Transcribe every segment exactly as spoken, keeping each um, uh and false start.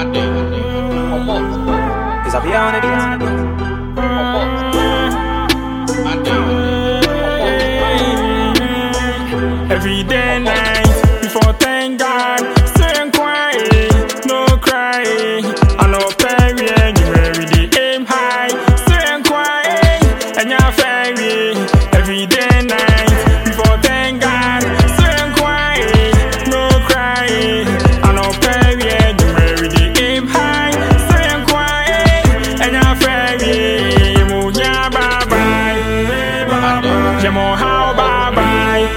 Cause I be on it. Every day, night, before thank God, saying quiet, no crying. I know perry and you every day aim high, saying quiet, and you're fairy. Every day, night, before thank God, saying quiet, no crying. I know perry and you every day aim high, saying quiet, and you're fairy. You move ya bye bye, you more how bye bye.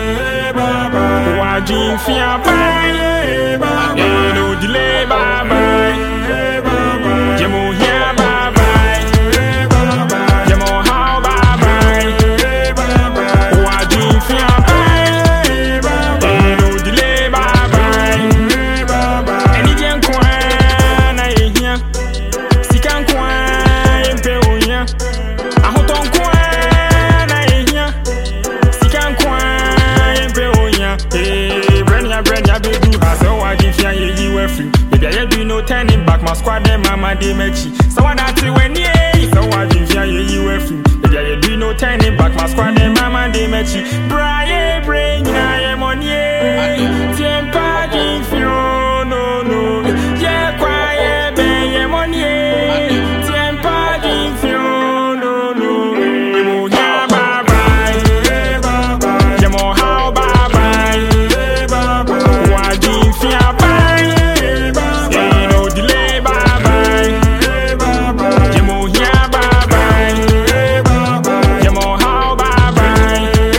Wajin fia bye, no delay bye bye. Jemo here bye bye, jemo how bye bye. Wajin fia bye, no delay bye bye. Any jen kwana ehia, sikan kwana empe onya. Ahoton kwana ehia, sikan kwana empe onya. Hey, Brenya, Brenya, baby, I saw I give you you were free. Baby, I do no turning back, my squad, them, mama, they mechi. So I not when you, so I give you you were free. Baby, I do no turning back, my squad, them, mama, they mechi. Brian, Brenya, I'm on ye. Tempa, give you no, no. Yeah, quiet, baby, I'm on ye. Tempa, give you no, no. Yeah, bye bye. Yeah, more how bye bye. Wajin fia bye, ain't no delay bye bye. Jemo here bye bye, jemo how bye bye.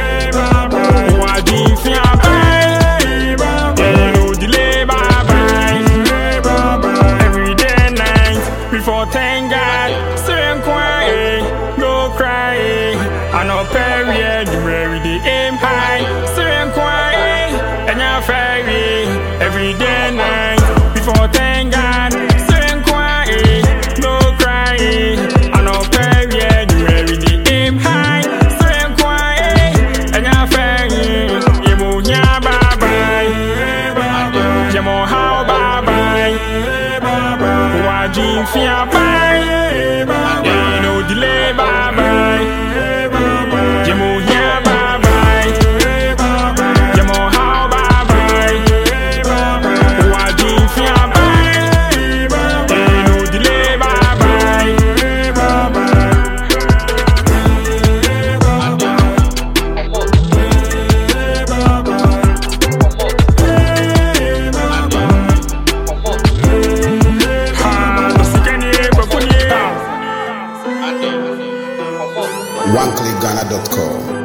Wajin fia bye, ain't no delay bye bye. Every day night before thank God, saying quiet, no crying. I know perry and you every day aim high, saying quiet, and you're fairy. Every day night before thank God, saying quiet, no crying. I know perry and you every day aim high, saying quiet, and you're fairy. You move ya bye bye, you more how bye bye. Wajin fia bye, ain't no delay bye bye. You move ya bye bye, you more how bye bye. Wajin fia bye, ain't no delay bye bye. Ha, sikani bakuni. one click ghana dot com